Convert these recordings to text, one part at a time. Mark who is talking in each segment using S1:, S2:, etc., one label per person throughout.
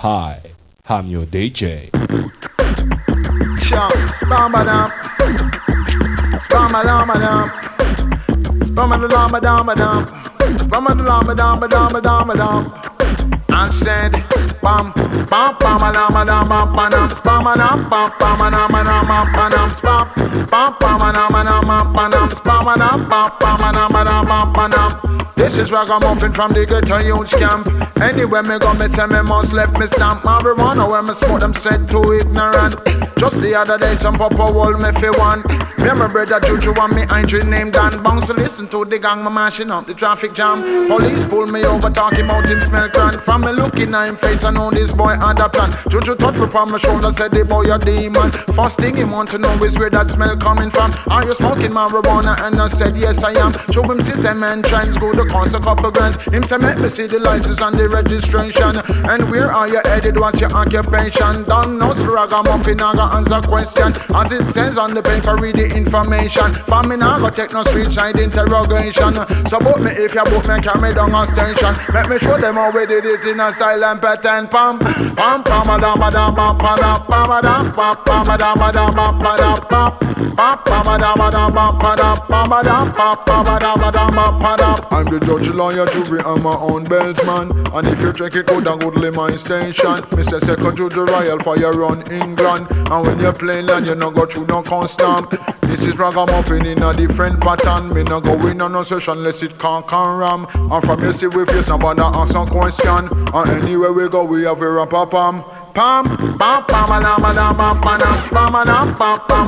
S1: Hi, I'm your DJ.
S2: Spam-a-dam, spam-a-dam-a-dam, spam-a-dam-a-dam-a-dam, spam-a-dam-a-dam-a-dam-a-dam. I said, bam, bam, bam-a-dam-a-dam, bam-a-dam, spam-a-dam, bam, bam-a-dam-a-dam, bam-a-dam, spam, bam, bam-a-dam-a-dam, bam-a-dam, spam-a-dam, bam, bam-a-dam-a-dam, bam-a-dam. This is Ragamuffin from the ghetto youth camp. Anywhere me go, me say me must left me stamp. Marijuana where me smoke them said too ignorant. Just the other day some papa hold me fi one. Me and my brother Juju and me Andrew named Dan Bounce to listen to the gang, me mashing up the traffic jam. Police pull me over talking about him smell cran. From me looking at him face I know this boy had a plan. Juju touch me from my shoulder said the boy a demon. First thing he want to know is where that smell coming from. Are you smoking marijuana? And I said yes I am. Show him system and trends go to cost a couple grand. Him say make me see the license and the registration. And where are you headed? What's your occupation? Don't know Ragamuffin I got answer question. As it says on the paper read the information. For me now go take no street side interrogation. So book me if you book me carry down a station. Let me show them how we did it in a silent pattern. Pam pam pam da ba da ba pa da pa ba da pa pa ba da ba da ba pa da pa pa pa ba da ba da ba pa da pa ba da pa pa ba da ba da ba pa da. I'm the judge, lawyer, jury, and my own beltman. And if you check it out, then go to my station. Mr. Second to the Royal Fire run England. And when you play land, you no go through no constant. This is Ragamuffin in a different pattern. Me no go in on no session unless it can't ram. And from you see we face somebody ask some question. And anywhere we go, we have a rap-a-pam. Pam, pam, pam, pam, pam, pam, pam, pam, pam, pam, pam, pam,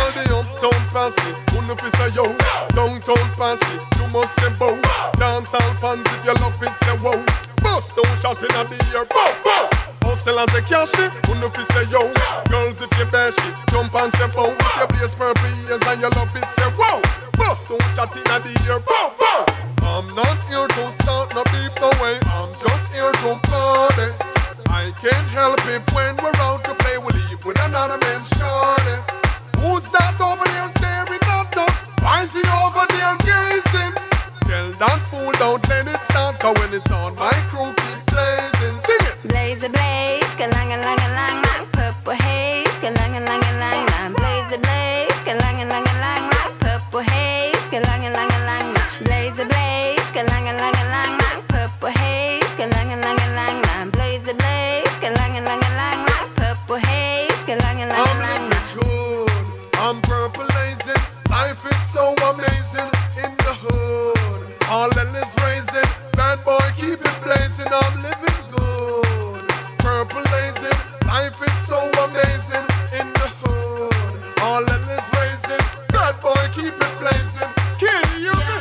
S3: fancy, who no fi say yo. Downtown fancy, you must say bow. Dance and Girl fans if you love it say wow. Bust down shot in the ear, bow, bow. Hustle and say cash it, who know if you say yo. Girls if you bash it, jump and say bow. If you blaze purple ears and you love it say wow. Bust down shot in the ear, bow, bow. I'm not here to start no beef no way. I'm just here to party. I can't help it when we're out to play. We leave with another man's shorty. Who's that over there staring at us? Why is he over there gazing? Tell that fool don't let it start, cause when it's on my crew keep blazing. Sing it!
S4: Blaze a blaze, ka-lang-a-lang-a-lang, lang. Purple haze, ka-lang-a-lang-a-lang, lang. Blaze a blaze, ka-lang-a-lang-a-lang, lang. Purple haze, ka-lang-a-lang-a-lang, lang. Blaze a blaze, ka-lang-a-lang-a-lang, lang. Purple haze, ka-lang-a-lang-a-lang, lang. Blaze a blaze, ka-lang-a-lang-a-lang, lang. Purple haze, ka-lang-a-lang-a-lang, lang.
S3: I'm living good, I'm purple blazing. Life is so amazing in the hood. All hell is raising, bad boy keep it blazing. I'm living good, purple blazing. Life is so amazing in the hood. All hell is raising, bad boy keep it blazing. Can you hear me?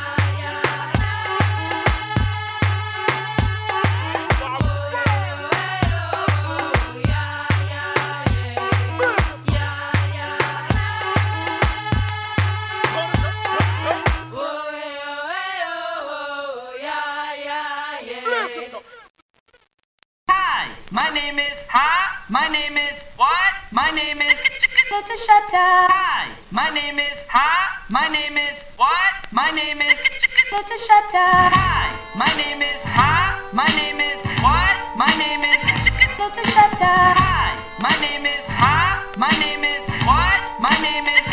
S5: My name is, my name is, what? My name is,
S4: Little Shutter.
S5: hi. My name is, my name is, what? My name is,
S4: Little Shutter.
S5: hi. My name is, my name is, what? My name is,
S4: Little Shutter.
S5: hi. My name is, my name is, what? My name is,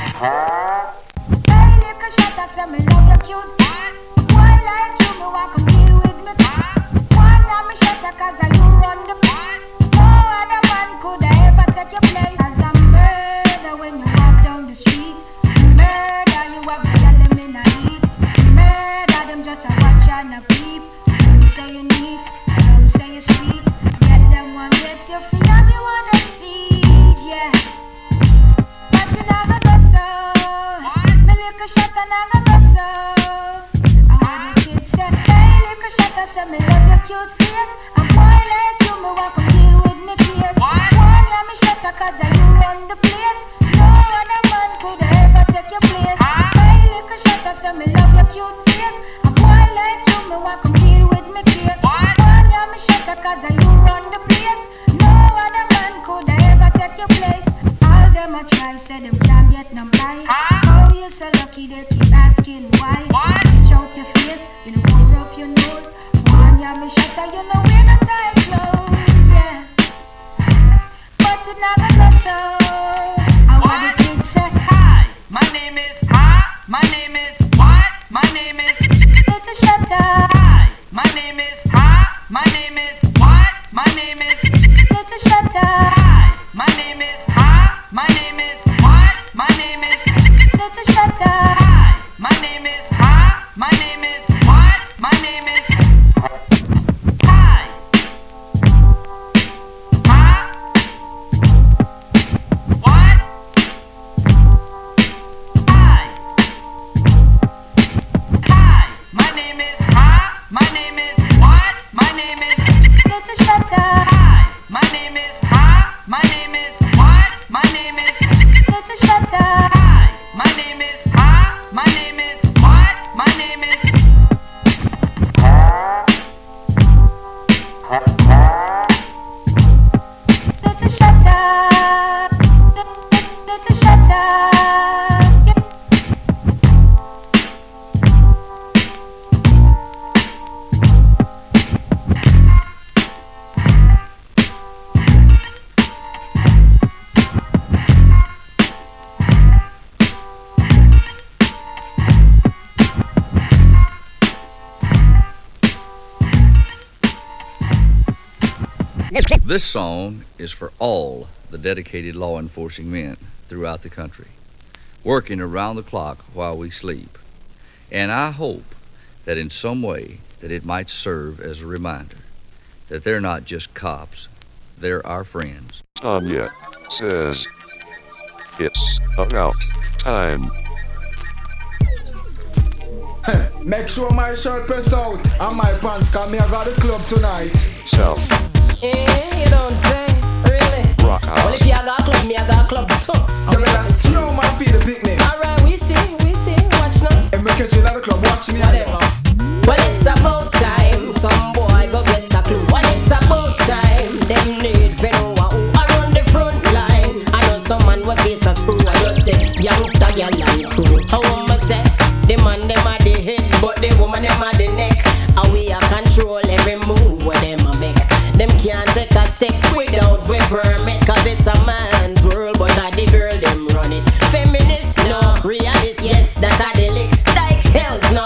S4: Hey, little Shutter, say me love you cute. Boy like you, me want come deal with me. One love me Shutter, cause you run the no other man could ever take your place. As a murder when you walk down the street. Murder, you have to tell them in a heat. Murder, them just a watch and a peep. Some say you neat, some say you sweet. Get them one get you feel love you wanna see, yeah. But it never go so. Me little Shutter never go so. I heard the kids say, hey little Shutter, say me love your cute face. A boy like you, me want come deal with me case. One yeah me Shutter, cause you run the place. No other man could ever take your place. Hey little Shutter, say me love your cute face. A boy like you, me want come deal with me case. One yeah me Shutter, cause you run the place. No other man could ever take your place. All them a try, say them can't get no buy. How you so lucky they keep asking why? Reach out your face, you know cover up your nose. One yeah me Shutter, you know we're not tight clothes, yeah. But it never go so. I want the kids say,
S5: hi. My name is, my name is, what? My name is,
S4: Little Shutter.
S5: hi. My name is, my name is, what? My name is,
S4: Little Shutter.
S5: hi. My name is, my name is, what? My name is,
S4: Little Shutter.
S5: hi. My name is, my name is, what? My name is, hi. What? Hi. Hi. My name is, my name is, what? My name is,
S4: Little Shutter.
S5: hi. My name is, my name is, what? My name is,
S4: Little Shutter.
S5: hi. My name is, my name is, what? My name is,
S4: Little Shutter. Little Shutter.
S6: This song is for all the dedicated law enforcing men throughout the country, working around the clock while we sleep. And I hope that in some way that it might serve as a reminder that they're not just cops, they're our friends.
S7: Tanya says it's about time.
S8: Make sure my shirt press out and my pants, cause me I got the club tonight.
S7: So,
S9: You don't say, really?
S7: rock
S9: Well,
S7: out.
S9: if you got a club, me I got a club too.
S8: I'm gonna steal my feet a picnic.
S9: Alright, we see, watch now.
S8: And me catch you at the club, watch me.
S9: Whatever. Well, it's about time some boy go get a clue. Well, it's about time them need to know who are on the front line. I know some man will face a screw. I just say youngster girl and crew. How am I say? The man them are the head, but the woman them are the neck. And we are control every move where them a make. Them can't take a step without we permit. Cause it's a man's world, but I the girl them run it. Feminist, no. Realist, yes, that I the lick. Like hell's no.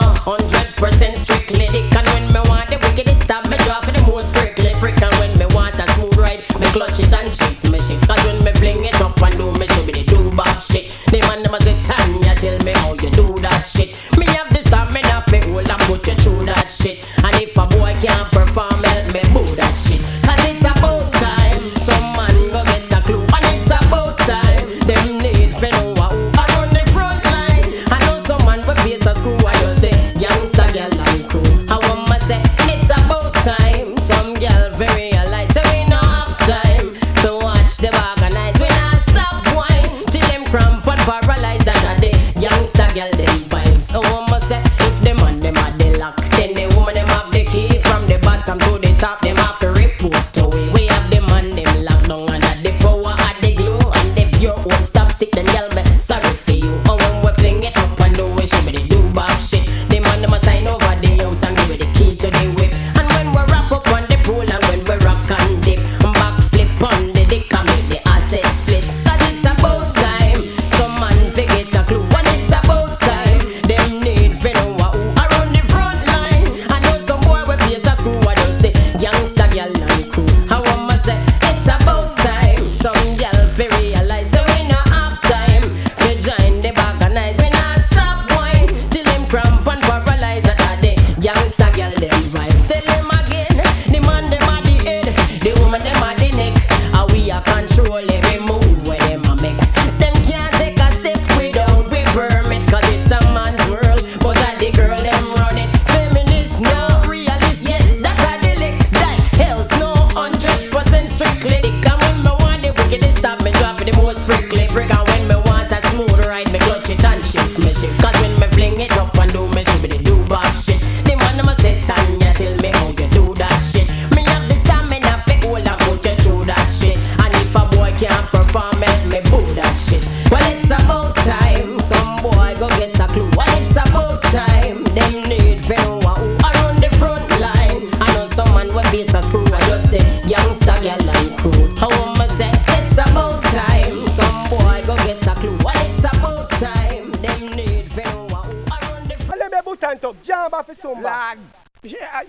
S9: 100% strictly dick. And when me want the wickedest stab, me draw for the most prickly prick. And when me want a smooth ride, me clutch it and shift me shift. Cause when me fling it up and do me should be the do bop shit. The man them a say Tanya, tell me how you do that shit. Me have the stamina fi hold and put you through that shit. And if a boy can't perform, help me boo that shit. Cause it's about time some man go get a clue. And it's about time them need fi know who are on the front line. I know some man will face a screw. I just say youngster girl and crew. I want me say it's about time some girl very realize. So we no have time to watch them organize. We not stop wine till them cramp and paralyze. That are the youngster girl them vibes. So I want me say if the man them have the lock, then the woman them have the key. From the bottom to the top, them have to report away. We have the man them locked down under the power of the glue. And if your own stop stick, then girl me sorry for you. And when we fling it up and do it, she be the do bop shit. The man them a sign over the house and give me the key to the whip. And when we wrap up on the pool and when we rock and dip, and back flip on the dick and make the asset split. Cause it's about time some man forget a clue. And it's about time them need fi know who are on the front line. I know some boy will face a screw. I just the youngster girl and crew. I want me say it's about time some girl fi realize. So we no have time to join the organize. We not stop wine till them cramp and paralyze. That are the youngster girl them vibes. Tell them again, the man them are the head, the woman them are the neck. And we are control every move where them a make. Them can't take a step without we permit. Cause it's a man's world, but that the girl them run it. Feminist, no. Realist, yes, that are the lick. That hell's no. 100% strictly dick. And when me want the wickedest stop, me drop for the most prickly prick. And when me want a smooth ride, me clutch it and shift me shift. Cause when me fling it up and do me should be the do bop shit. The man them a say Tanya, tell me how you do that shit. Me have the stamina fi hold and put you through that shit. And if a boy can't perform, help me boo that shit. Well, it's about time some boy go get a clue. Well, it's about time them need fi know who are on the front line. I know some man will face a screw. I just say youngster girl and crew. How am I say it's about time some boy go get a clue. Well, it's about time them need fi know who are on the front.
S10: Let me put on top, jump off some lad. Yeah,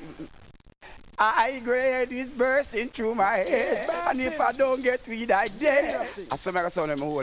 S10: I grade is bursting through my head. And if I don't get weed, I dead. I saw my son in my hole.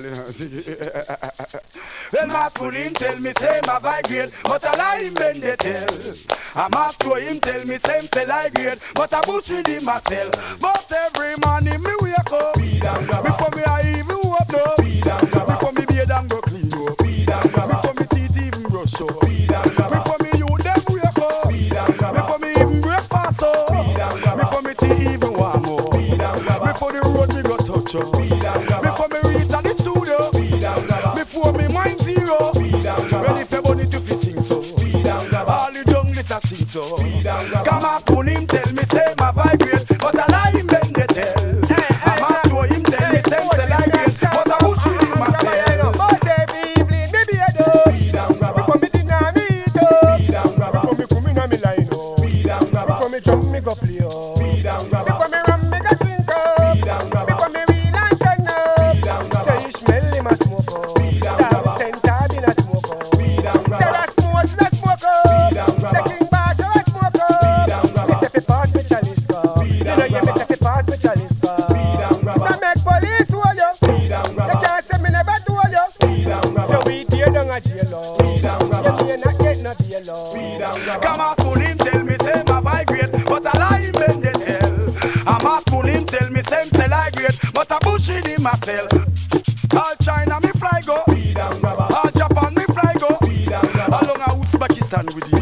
S10: Well, Master him tell me same I vibrate, but I lie him bend the tell. I Master him tell me same fell I grade, but I bush with him myself. But every morning me wake up, before me I even walk up, before me beard and go clean up, before me teeth even brush up, before me you them wake up, before me even breakfast up, before me tea even warm up, before the road me go touch up, before me reach at the studio, before me mind zero, ready for money to fi sing so, all the junglist a sing so. Come on, phone him tell me say my vibrate, but I lie him bend the tell. I'm a show him tell me say I grade, but I bush with him myself. But every evening me be a dog, before me dinner me eat up, before me come in a me line up, before me jump me go play up, before me rum me go drink up, before me wheel and turn up. Say you smell him a smoke up, Sarah Center been a smoke up, Sarah Smoke not smoke up, say King Barker a smoke up. Me say fi pass me chalice cup, you know you me say fi pass me chalice cup. Now make police hold you, they can't say me never told you. So we tear down a jail up, you may not get no bail up. Come on, fool him tell me say my vibrate, but I lie him bend the tell. I'm a fool him tell me same sell I grade, but I bush with him myself. All China me fly go, all Japan me fly go, all long a Uzbekistan with you.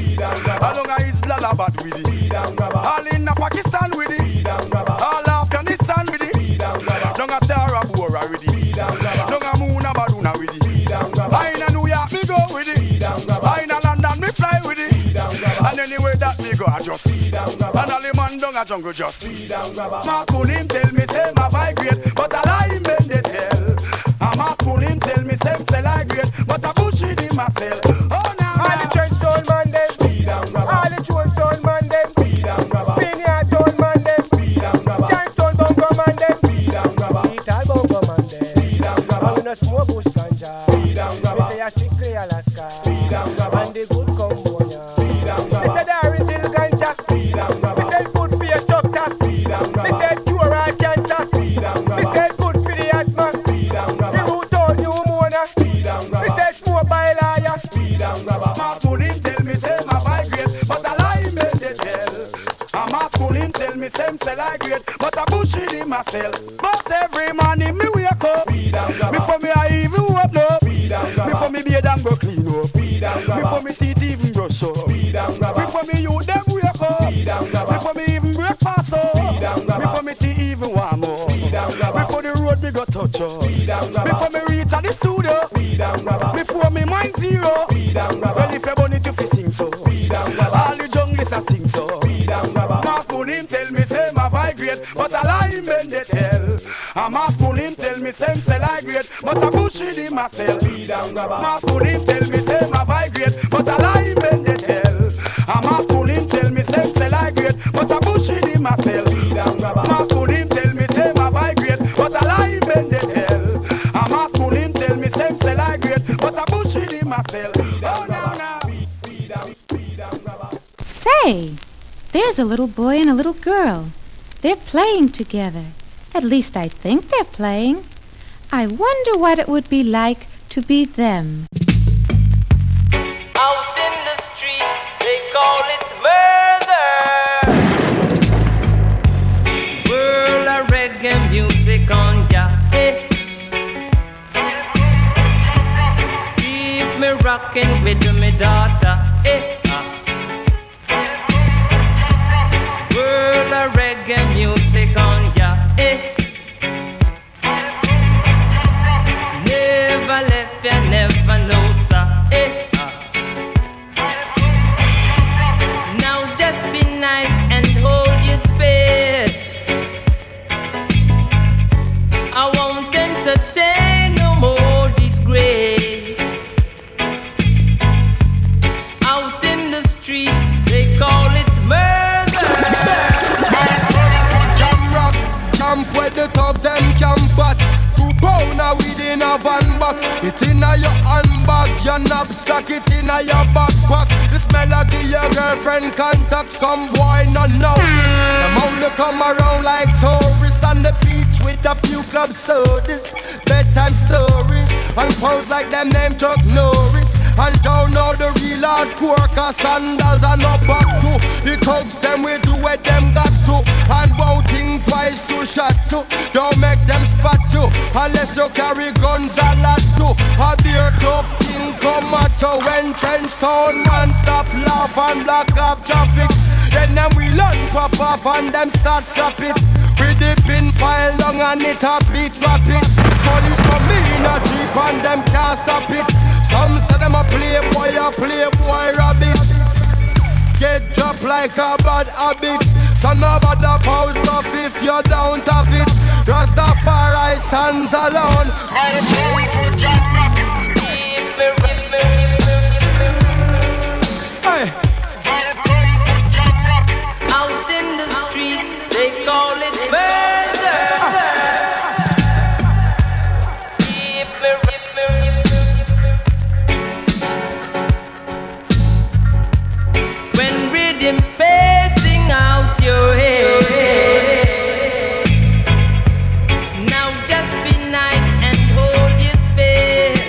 S10: Hyderabad with it. All in Pakistan with it. All Afghanistan with it. Don't a Tara Bora with it. Don't a Muna Baruna with it. I in New York me go with it. I in London me fly with it. And anywhere that me go I just and all the man down a jungle just my spoon him tell me say my vibrate, but I lie him when they tell. And my spoon him tell me say I great, but I push it in myself. Oh now all the church stone man them, all the church stone man them, senior stone man them, giant stone bunker man them, little bunker man them. I will not smoke bush ganja. Me say I strictly Alaska, and the good Cambodia. Me say there is still ganja. Me say good for your doctor. Me say cure all cancer. Me say good for the asthma. Me root out pneumonia. Me say smoke by liar. My spoon him tell me say my vibrate, but I lie him when they tell. And my spoon him tell me say I great, but I push it in myself. But every morning me wake up, before me I even wake up, before me beard and go clean up, before me teeth even brush up, before me you them wake up, before me even breakfast up, before me tea even warm up, before the road me go touch up, before me reach at the studio, before me mind zero. Well if you want it to fi sing so, all the junglists a sing so. My spoon him tell me say my vibrate, but I lie him when they tell. And my spoon him tell me say I great, but I push it in myself. My spoon him tell me say my vibrate, but I lie him when they tell. And my spoon him tell me say I great, but I push it in myself. My spoon him tell me say my vibrate, but I lie him when they tell. And my spoon him tell me say I great, but I push it in myself. Oh no no.
S11: Say, there's a little boy and a little girl. They're playing together. At least I think they're playing. I wonder what it would be like to be them.
S5: Out in the street, they call it murder. World of reggae music on ya, eh. Keep me rocking with me daughter, eh. World of reggae music on ya, eh. Never left ya, never know, sir, eh. Now just be nice and hold your space. I won't entertain no more disgrace. Out in the street, they call it murder.
S3: Jam rock, camp where the thugs them camp at. 2 pound within a van back. It inna your handbag, your knapsack, it inna your backpack. The smell of your girlfriend contact. Some boy not know this. Them only come around like tourists on the beach with a few club sodas, bedtime stories, and pose like them name Chuck Norris. And don't know the real hardcore, cause sandals are not back to. The thugs them we do what them got to, and won't think twice to shot to. Don't make them spot you, unless you carry guns a lot to. A beer tough king come at you when trench town man stop laugh and block off traffic. Then them we learn pop off and them start trap it. We dip in file long and it a beat rapid. Police come in a jeep and them can't stop it. Some say them a playboy rabbit. Get dropped like a bad habit. So nobody pose stuff if you don't have it. Rastafari stands alone. Hey.
S5: Out in the street, they call it murder. When rhythm's spacing out your head, now just be nice and hold your space.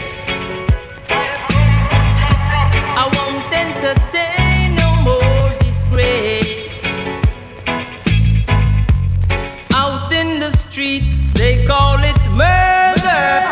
S5: I won't entertain no more disgrace. Out in the street, they call it murder.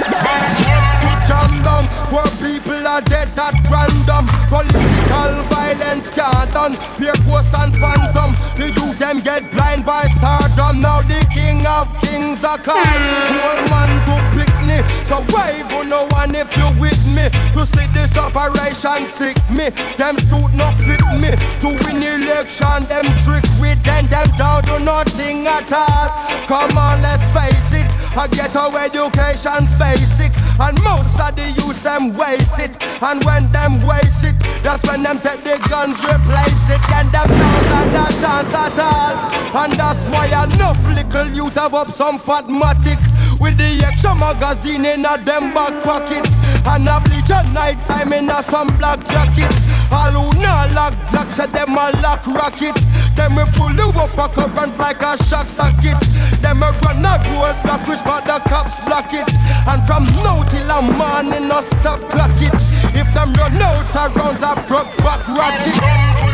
S3: Jam down where people are dead at random. Political violence
S10: violence can't done. Pure ghosts and phantom. The youth them get blind by stardom. Now the king of kings are called. Whole man to pick me. So wave on no one if you with me. To see this operation sick me. Them suit not fit me. To win election them trick with them down to nothing at all. Come on, let's face it. A ghetto education's basic. And most of the youth them waste it. And when them waste it, that's when them take the guns, replace it. Then them don't stand a chance at all. And that's why enough little youth have up some fatmatic. With the extra magazine in a them back pocket. And a bleach at night time in a some black jacket. All who not lock black said them a lock rocket. Them we pull you up a current like a shock socket. Them a run a road block which but the cops block it. And from now till a morning no stop clock it. If them run out of rounds a broke back ratchet.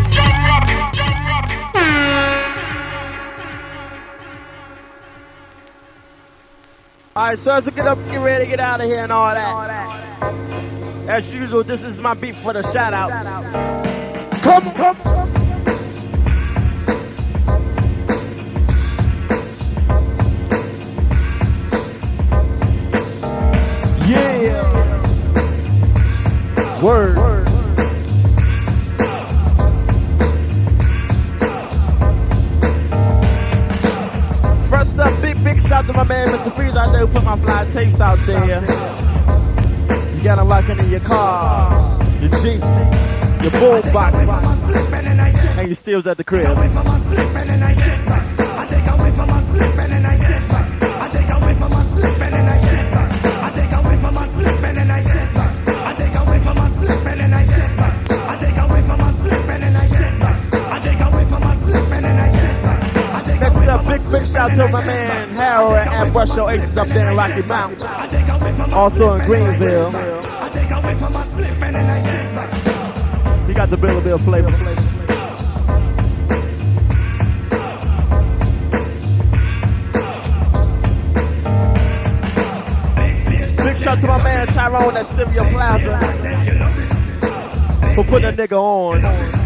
S12: Alright, so let's get up, get ready to get out of here and all that. As usual, this is my beat for the shout-outs. Come on. Yeah. Word. First up, big shout to my man Mr. Freeze out there who put my fly tapes out there. You got them locking in your cars, your Jeeps, your bull boxes, and your steals at the crib. Next up, big shout to my man Harold at Brush Aces up there in Rocky Mountain. Also in Greenville. He got the Bill flavor. Big shout to my man Tyrone at Stereo Plaza for putting a nigga on.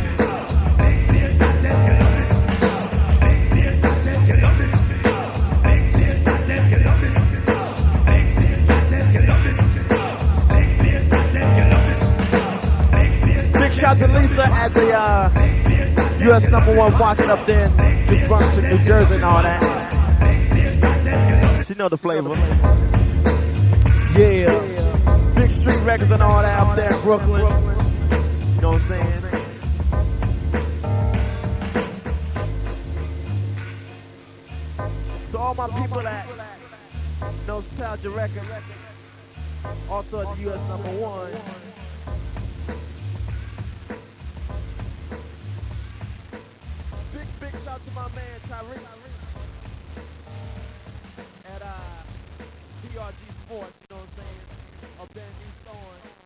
S12: Shout out to Lisa at the US #1 walking up there in New Brunswick, New Jersey and all that. She know the flavor. Yeah. Big Street Records and all that up there in Brooklyn. You know what I'm saying? To all my people at Nostalgia Records, also at the US #1. Big shout to my man Tyree at PRG Sports, you know what I'm saying, up there in East Orange.